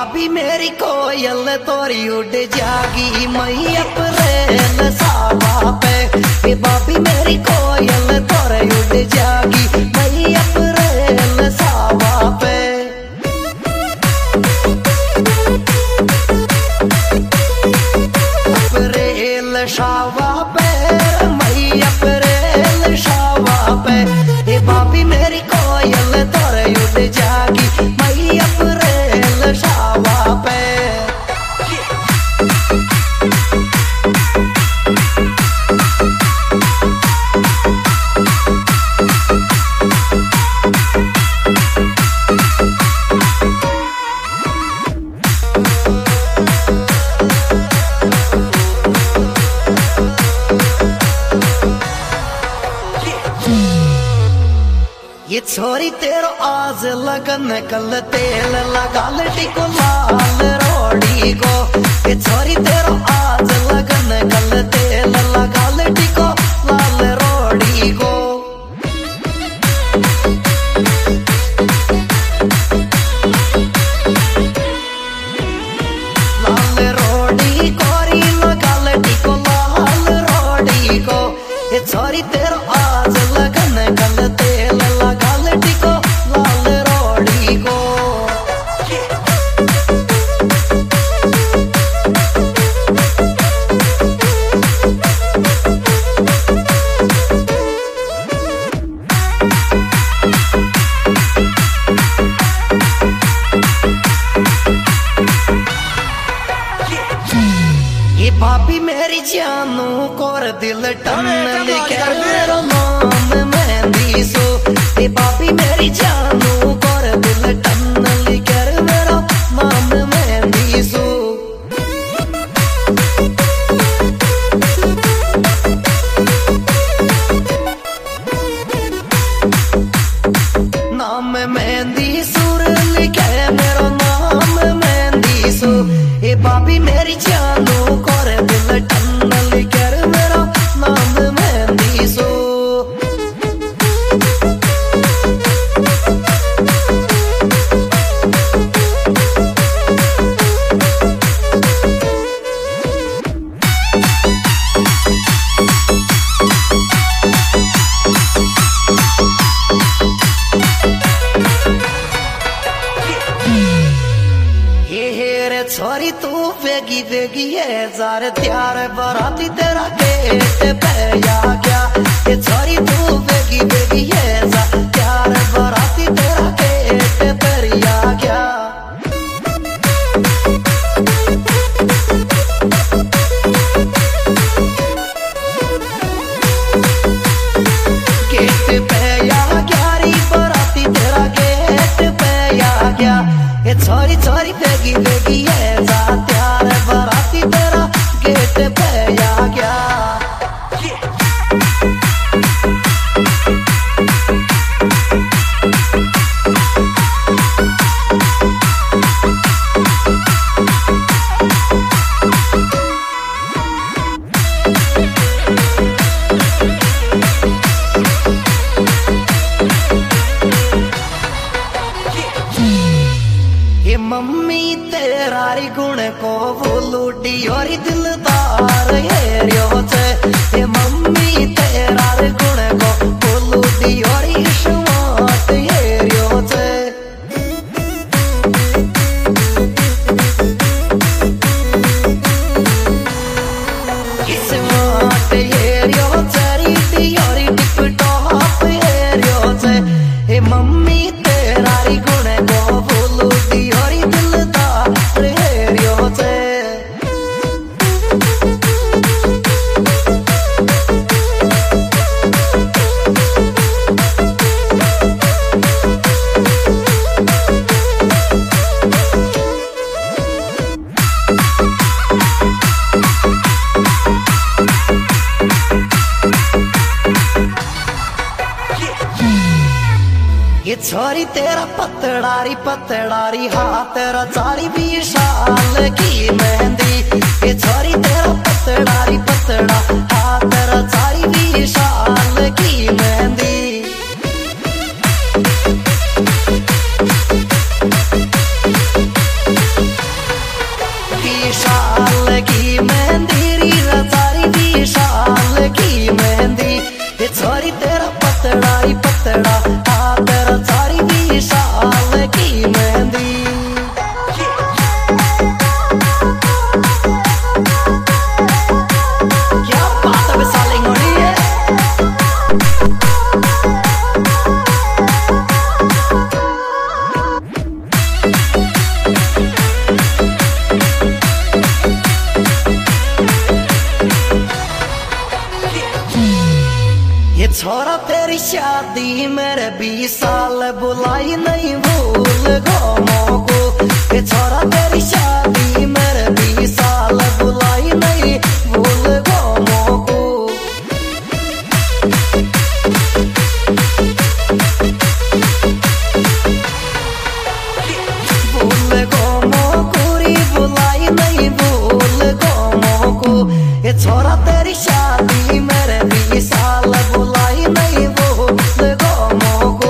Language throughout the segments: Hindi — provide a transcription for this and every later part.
भाभी मेरी कोयल तोरी उड़ जागी मई अप्रैल सावा पे। ये भाभी मेरी कोयल तोरी उड़ जागी मई अप्रैल सावा पे। अप्रैल सावा पे मई अप्रैल सावा पे। ये भाभी मेरी कोयल तोरी उड़ जागी मई अप्रैल सावा पे। ये छोरी तेरो आज लगन कल तेल लगा लटी को लाल रोड़ी को। ये छोरी तेरो आज लगन कल तेल लगा लटी को लाल रोड़ी को। लाल रोड़ी कोरी लगा लटी को लाल रोड़ी को। ये छोरी तेरो आज लगन कल तेल लगा लटी को लाल रोड़ी को। ये भाभी मेरी जानू कोर दिल टन लिखे मेरो नाम मेहंदी सो। ये भाभी मेरी जानू कोर दिल टन लिखे मेरो नाम मेहंदी सो। नाम मेहंदी सुर लिखे मेरो नाम मेहंदी सो। ये भाभी मेरी जानू कोर दिल टन लिखे मेरो नाम मेहंदी सो। छोरी तू वेगी वेगी है जार त्यार बराती तेरा गेट पे आ गया। ये छोरी तू वेगी वेगी है जार त्यार बराती तेरा गेट पे आ गया। गेट पे आ गया री बराती तेरा गेट पे आ गया। ये छोरी छोरी वेगी वेगी है त्यार बराती तेरा गेट पे आ गया। ये मम्मी तेरा री गुण को बोलूटी और दिलदार है रियो छे। ये मम्मी तेरा री गुण को बोलूटी और स्मार्ट है रियो छे। स्मार्ट है रियो छे रीति और टिप टॉप है रियो छे। ये मम्मी तेरा री गुण को बोलूटी और दिलदार है रियो छे। ये छोरी तेरा पतड़ारी हाथ तेरा 40-20 साल की मेहंदी। ये छोरी तेरा पतड़ा हाथ तेरा 40-20 साल की मेहंदी। 20 साल बुलाई नहीं भूल गो मोको ये छोरा तेरी शादी मेरे 20 साल बुलाई नहीं भूल गो मोको भूल गो मोकुरी बुलाई नहीं भूल गो मोको ये छोरा तेरी शादी मेरे 20 साल बुलाई नहीं भूल गो मोको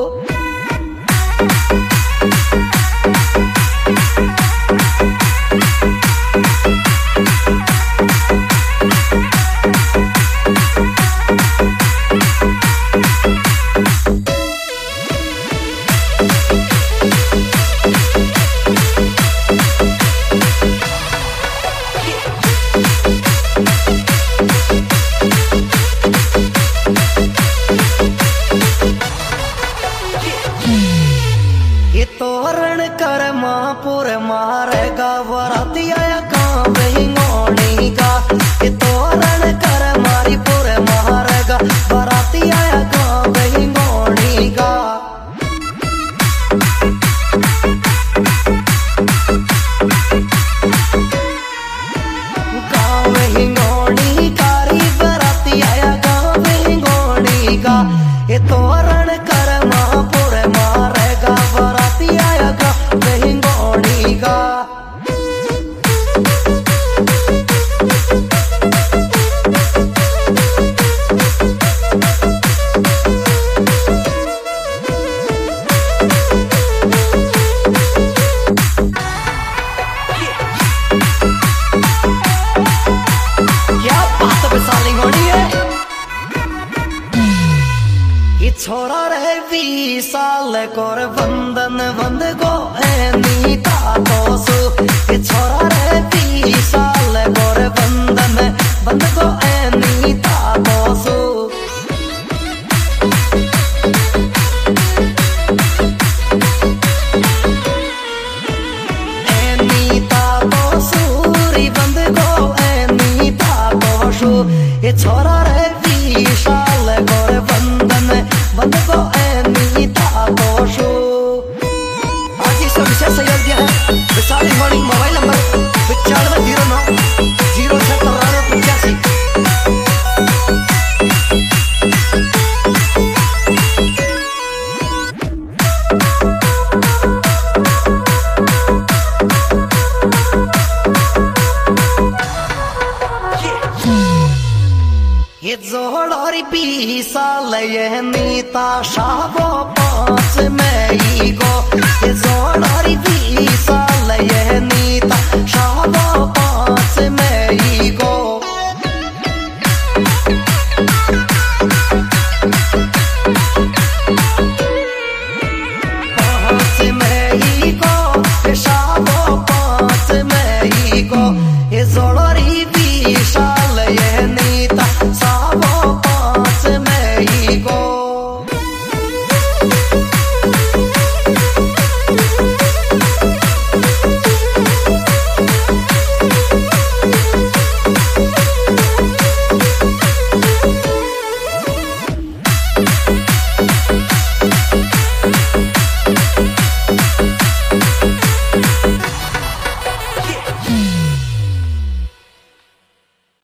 ये तोरण कर महापुर मारेगा वराती आया काम हिंगोनी का ये तोरण कर मारीपुर मारेगा वराती आया काम हिंगोनी का गाँव हिंगोनी कारी वराती आया गाँव हिंगोनी का ये तोरण कर महापुर मारेगा वराती आया गाँव हिंगोनी का क्या बात है साली घोड़ी है ये छोरा रे 20 साल कोर बंधन बंद गो नीता दोसु ये छोरा रे 20 साल कोर बंधन बंद गो नीता दोसु नीता दोसुरी बंद गो नीता दोसु ये छोरा रे 20 साल कोर बंधन बंद गो नीता दोसु आज इसका विशेष सहयोग दिया है विशाली मॉर्निंग मोबाइल नंबर 9509 ये जोड़ और 20 साल ये नीता शाबो 5 में